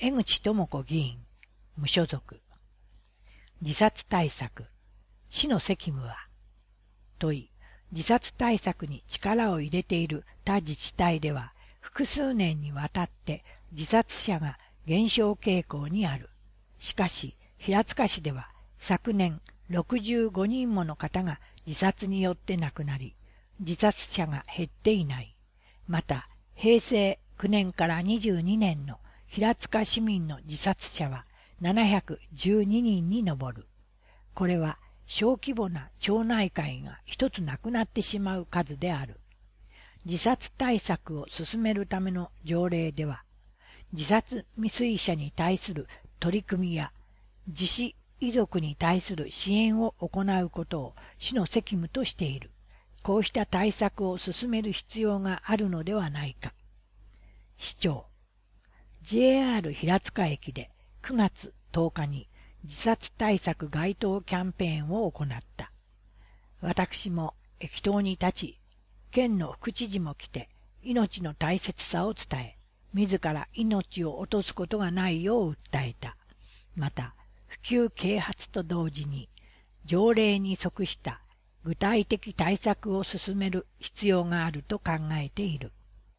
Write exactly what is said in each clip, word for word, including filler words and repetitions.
江口智子議員、無所属。自殺対策、市の責務は。問い、自殺対策に力を入れている他自治体では、複数年にわたって自殺者が減少傾向にある。しかし、平塚市では昨年ろくじゅうごにんもの方が自殺によって亡くなり、自殺者が減っていない。また、平成きゅうねんからにじゅうにねんの平塚市民の自殺者はななひゃくじゅうににんに上る。これは小規模な町内会が一つなくなってしまう数である。自殺対策を進めるための条例では、自殺未遂者に対する取り組みや自死遺族に対する支援を行うことを市の責務としている。こうした対策を進める必要があるのではないか。市長、ジェイアール 平塚駅でくがつとおかに自殺対策街頭キャンペーンを行った。私も駅頭に立ち、県の副知事も来て命の大切さを伝え、自ら命を落とすことがないよう訴えた。また、普及啓発と同時に、条例に即した具体的対策を進める必要があると考えている。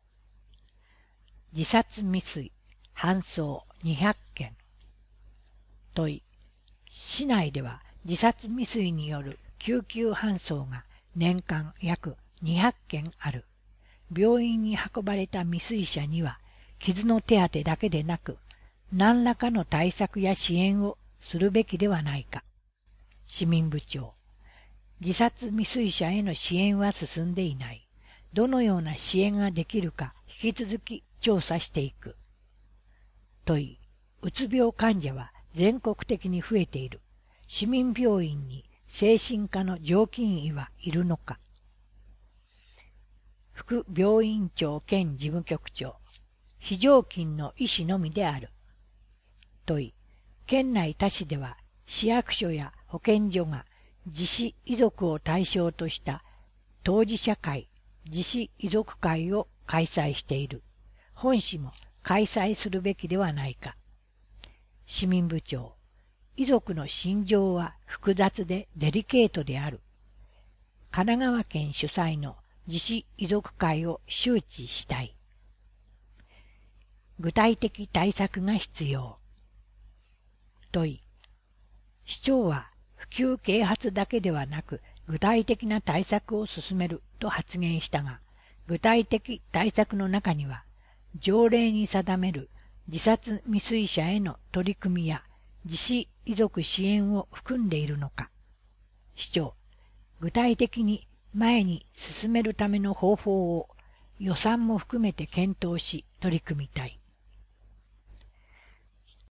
自殺未遂、搬送にひゃっけん。問い、市内では自殺未遂による救急搬送が年間約にひゃっけんある。病院に運ばれた未遂者には、傷の手当てだけでなく、何らかの対策や支援をするべきではないか。市民部長、自殺未遂者への支援は進んでいない。どのような支援ができるか引き続き調査していく。問い、うつ病患者は全国的に増えている。市民病院に精神科の常勤医はいるのか。副病院長兼事務局長、非常勤の医師のみである。問い、県内他市では市役所や保健所が自死遺族を対象とした当事者会、自死遺族会を開催している。本市も開催するべきではないか。市民部長、遺族の心情は複雑でデリケートである。神奈川県主催の自死遺族会を周知したい。具体的対策が必要。問い、市長は普及啓発だけではなく具体的な対策を進めると発言したが、具体的対策の中には、条例に定める自殺未遂者への取り組みや自死遺族支援を含んでいるのか。市長、具体的に前に進めるための方法を予算も含めて検討し取り組みたい。